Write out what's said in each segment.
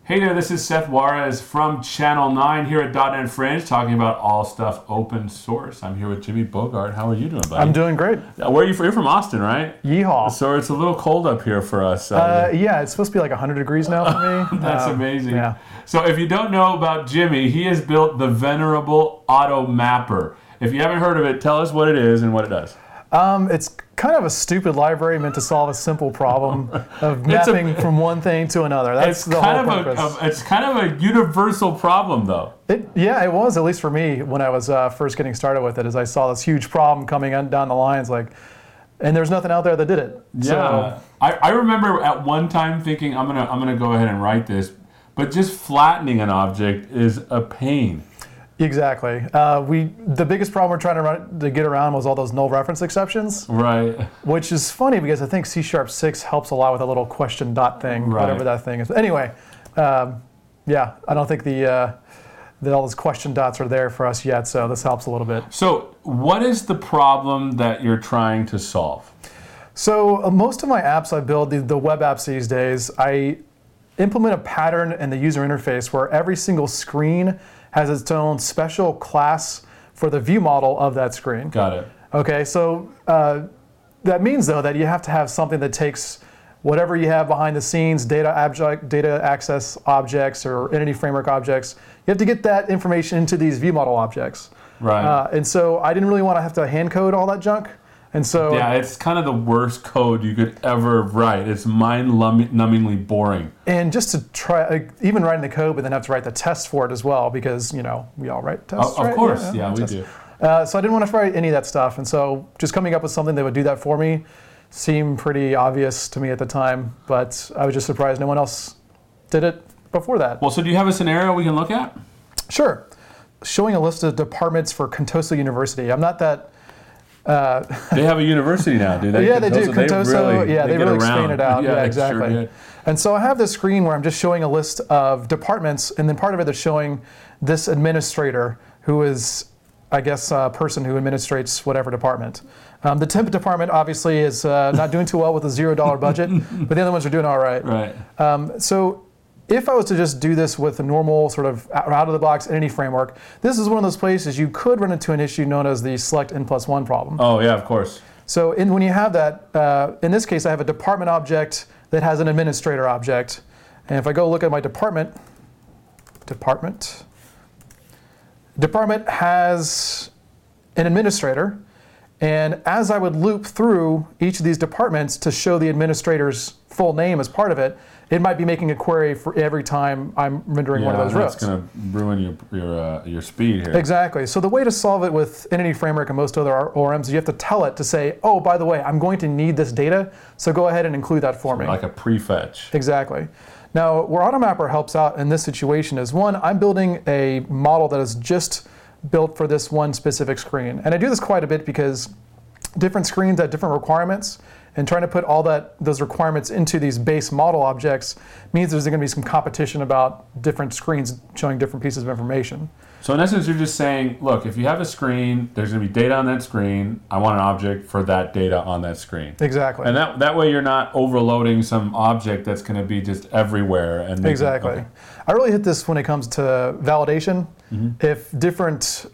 Hey there, this is Seth Juarez from Channel 9 here at .NET Fringe, talking about all stuff open source. I'm here with Jimmy Bogart. How are you doing, buddy? I'm doing great. Where are you from? You're from Austin, right? Yeehaw. So it's a little cold up here for us. Yeah, it's supposed to be like 100 degrees now for me. That's amazing. Yeah. So if you don't know about Jimmy, he has built the venerable Auto Mapper. If you haven't heard of it, tell us what it is and what it does. It's kind of a stupid library meant to solve a simple problem of mapping from one thing to another. That's the whole purpose. It's kind of a universal problem, though. Yeah, it was, at least for me, when I was first getting started with it, as I saw this huge problem coming down the lines, and there's nothing out there that did it. Yeah, So, I remember at one time thinking, I'm gonna go ahead and write this, but just flattening an object is a pain. exactly. The biggest problem we're trying to get around was all those null reference exceptions. Right. Which is funny because I think C#6 helps a lot with a little question dot thing, Right. whatever that thing is. But anyway, yeah, I don't think that all those question dots are there for us yet, so this helps a little bit. So what is the problem that you're trying to solve? So most of my apps I build, the web apps these days, I implement a pattern in the user interface where every single screen has its own special class for the view model of that screen. Got it. Okay, so that means though that you have to have something that takes whatever you have behind the scenes, data access objects or entity framework objects. You have to get that information into these view model objects. Right. And so I didn't really want to have to hand code all that junk. And so Yeah, it's kind of the worst code you could ever write. It's mind-numbingly boring. And just to try, even writing the code, but then have to write the test for it as well, because we all write tests. Of right? course, yeah, we do. So I didn't want to write any of that stuff, and so just coming up with something that would do that for me seemed pretty obvious to me at the time. But I was just surprised no one else did it before that. Well, so do you have a scenario we can look at? Sure. Showing a list of departments for Contoso University. I'm not that. They have a university now, do they? Yeah, they do. Contoso, they really get expand it out. Yeah, Yeah, they exactly. sure did. And so I have this screen where I'm just showing a list of departments, and then part of it is showing this administrator who is, I guess, a person who administrates whatever department. The temp department obviously is not doing too well with a $0 budget, but the other ones are doing all right. Right. So if I was to just do this with a normal sort of out-of-the-box entity framework, this is one of those places you could run into an issue known as the select n+1 problem. Oh, yeah, of course. So when you have that, in this case, I have a department object that has an administrator object. And if I go look at my department has an administrator. And as I would loop through each of these departments to show the administrator's full name as part of it, it might be making a query for every time I'm rendering one of those rows. That's going to ruin your speed here. Exactly. So the way to solve it with Entity Framework and most other ORMs is you have to tell it to say, oh, by the way, I'm going to need this data, so go ahead and include that for me. Like a prefetch. Exactly. Now, where AutoMapper helps out in this situation is, one, I'm building a model that is just built for this one specific screen. And I do this quite a bit because different screens have different requirements, and trying to put all those requirements into these base model objects means there's going to be some competition about different screens showing different pieces of information. So in essence, you're just saying, look, if you have a screen, there's going to be data on that screen. I want an object for that data on that screen. Exactly. And that way you're not overloading some object that's going to be just everywhere. And exactly. Okay. I really hit this when it comes to validation. Mm-hmm. If different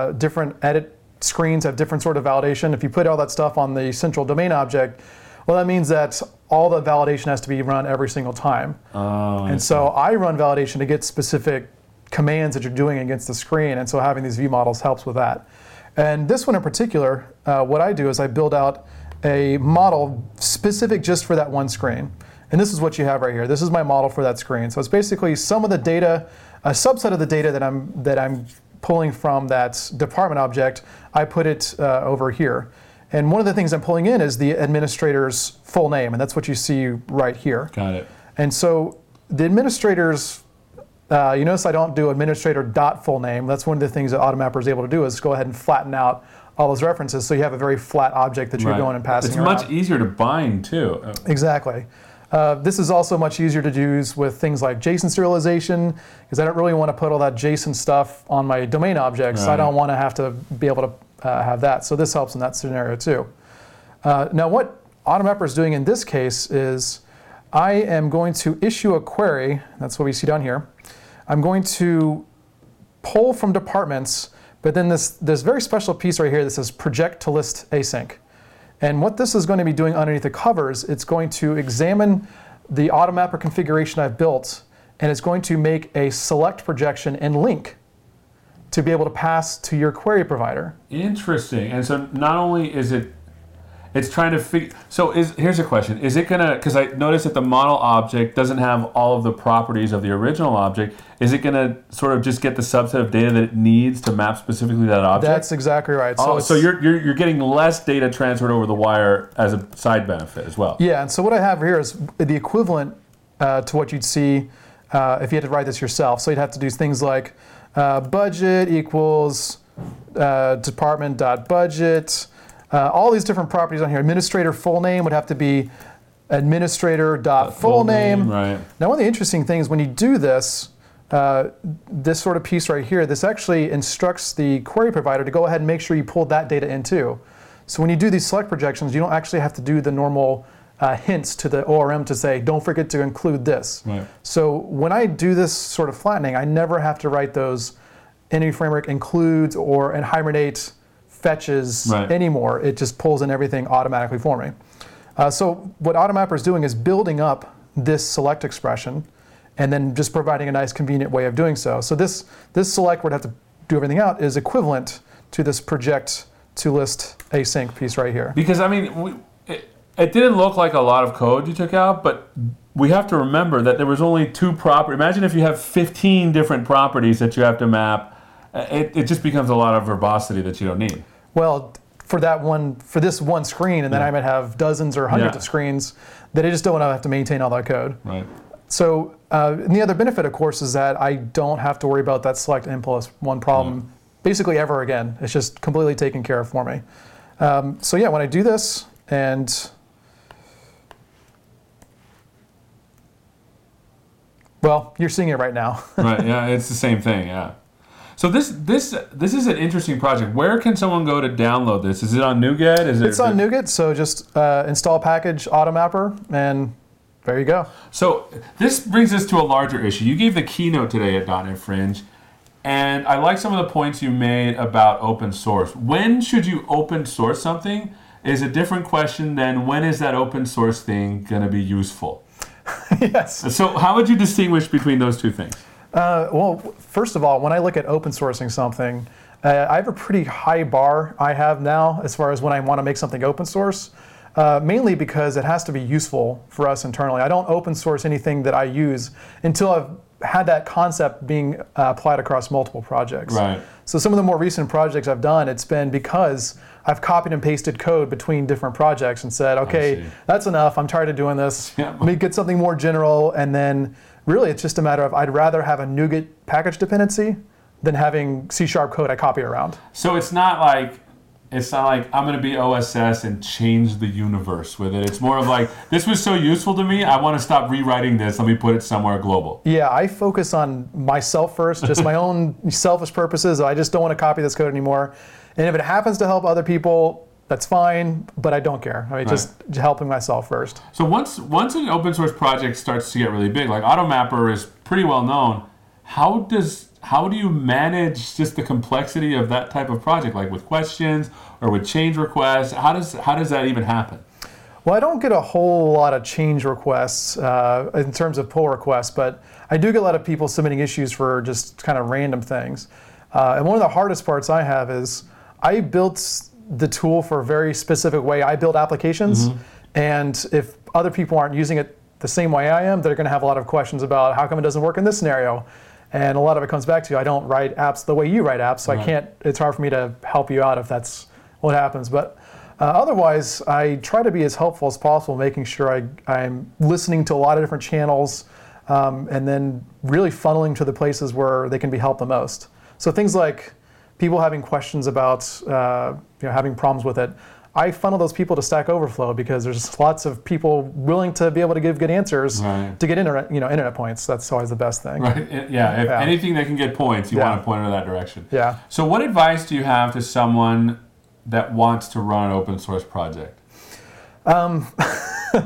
edit screens have different sort of validation, if you put all that stuff on the central domain object, well, that means that all the validation has to be run every single time. And so I run validation to get specific commands that you're doing against the screen, and so having these view models helps with that. And this one in particular, what I do is I build out a model specific just for that one screen. And this is what you have right here. This is my model for that screen. So it's basically some of the data, a subset of the data that I'm pulling from that department object, I put it over here. And one of the things I'm pulling in is the administrator's full name, and that's what you see right here. Got it. And so the administrator's, you notice I don't do administrator.full name. That's one of the things that AutoMapper is able to do is go ahead and flatten out all those references so you have a very flat object that you're going and passing around. It's much easier to bind, too. Exactly. This is also much easier to use with things like JSON serialization, because I don't really want to put all that JSON stuff on my domain objects. Right. I don't want to have to be able to have that. So this helps in that scenario too. Now what AutoMapper is doing in this case is I am going to issue a query. That's what we see down here. I'm going to pull from departments, but then this very special piece right here that says project to list async. And what this is going to be doing underneath the covers, it's going to examine the AutoMapper configuration I've built, and it's going to make a select projection and link to be able to pass to your query provider. Interesting. And so not only is it's trying to figure, so here's a question. Is it gonna, because I noticed that the model object doesn't have all of the properties of the original object, is it gonna sort of just get the subset of data that it needs to map specifically to that object? That's exactly right. So you're getting less data transferred over the wire as a side benefit as well. Yeah, and so what I have here is the equivalent to what you'd see if you had to write this yourself. So you'd have to do things like budget equals department.budget. All these different properties on here. Administrator full name would have to be administrator.full name. Right. Now, one of the interesting things when you do this, this sort of piece right here, this actually instructs the query provider to go ahead and make sure you pull that data in too. So when you do these select projections, you don't actually have to do the normal hints to the ORM to say, don't forget to include this. Right. So when I do this sort of flattening, I never have to write those Entity Framework includes and hibernate fetches anymore. It just pulls in everything automatically for me. So what AutoMapper is doing is building up this select expression and then just providing a nice convenient way of doing so. So this select, where it have to do everything out, is equivalent to this project to list async piece right here. Because I mean, it didn't look like a lot of code you took out, but we have to remember that there was only 2 properties. Imagine if you have 15 different properties that you have to map. It just becomes a lot of verbosity that you don't need. Well, for this one screen, and then I might have dozens or hundreds of screens that I just don't want to have to maintain all that code. Right. So, and the other benefit, of course, is that I don't have to worry about that select N+1 problem basically ever again. It's just completely taken care of for me. So yeah, when I do this, and well, you're seeing it right now. Right. Yeah, it's the same thing. Yeah. So this is an interesting project. Where can someone go to download this? Is it on NuGet? It's on NuGet, so just install package AutoMapper, and there you go. So this brings us to a larger issue. You gave the keynote today at .NET Fringe, and I like some of the points you made about open source. When should you open source something is a different question than when is that open source thing going to be useful? Yes. So how would you distinguish between those two things? Well, first of all, when I look at open sourcing something, I have a pretty high bar I have now as far as when I want to make something open source, mainly because it has to be useful for us internally. I don't open source anything that I use until I've had that concept being applied across multiple projects. Right. So some of the more recent projects I've done, it's been because I've copied and pasted code between different projects and said, okay, that's enough. I'm tired of doing this. Yeah. Let me get something more general, and then really, it's just a matter of I'd rather have a NuGet package dependency than having C# code I copy around. So it's not like I'm going to be OSS and change the universe with it. It's more of like, this was so useful to me, I want to stop rewriting this. Let me put it somewhere global. Yeah, I focus on myself first, just my own selfish purposes. I just don't want to copy this code anymore. And if it happens to help other people, that's fine, but I don't care. I mean, just helping myself first. So once an open source project starts to get really big, like AutoMapper is pretty well known, how do you manage just the complexity of that type of project, like with questions or with change requests? How does that even happen? Well, I don't get a whole lot of change requests in terms of pull requests, but I do get a lot of people submitting issues for just kind of random things. And one of the hardest parts I have is I built the tool for a very specific way I build applications, and if other people aren't using it the same way I am, they're going to have a lot of questions about how come it doesn't work in this scenario. And a lot of it comes back to I don't write apps the way you write apps, so I can't. It's hard for me to help you out if that's what happens. But otherwise, I try to be as helpful as possible, making sure I'm listening to a lot of different channels, and then really funneling to the places where they can be helped the most. So things like people having questions about having problems with it, I funnel those people to Stack Overflow because there's lots of people willing to be able to give good answers to get internet points. That's always the best thing. Right. Yeah. If anything that can get points, you want to point in that direction. Yeah. So what advice do you have to someone that wants to run an open source project? Well,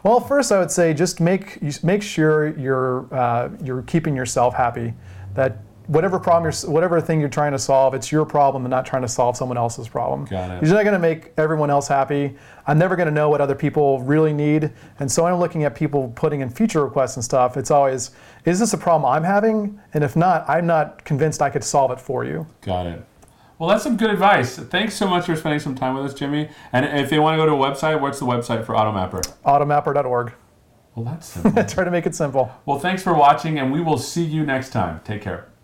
Well, first I would say just make sure you're keeping yourself happy. That whatever problem whatever thing you're trying to solve, it's your problem and not trying to solve someone else's problem. Got it. You're not going to make everyone else happy. I'm never going to know what other people really need. And so when I'm looking at people putting in feature requests and stuff, it's always, is this a problem I'm having? And if not, I'm not convinced I could solve it for you. Got it. Well, that's some good advice. Thanks so much for spending some time with us, Jimmy. And if they want to go to a website, what's the website for AutoMapper? Automapper.org. Well, that's simple. Try to make it simple. Well, thanks for watching, and we will see you next time. Take care.